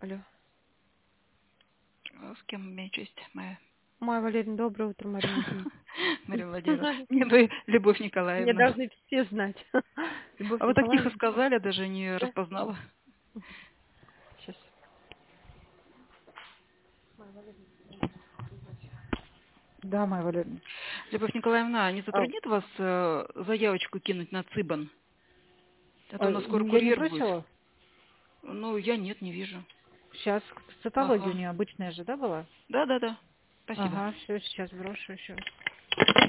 Алло. С кем имею честь? Моя. Майя Валерьевна, доброе утро, Марина. Мария Владимировна. Не, вы, Любовь Мне Николаевна. должны все знать. Любовь А вы так тихо Николаевна. сказали, даже не Да? распознала. Сейчас. Да, Майя Валерьевна. Любовь Николаевна, не А, затруднит вас заявочку кинуть на Цыбан? А то у нас скоро я не курьер будет. бросила? Ну, я нет, не вижу. Сейчас цитология у Ага. нее обычная же, да, была? Да. Спасибо. Ага, все, сейчас брошу еще раз.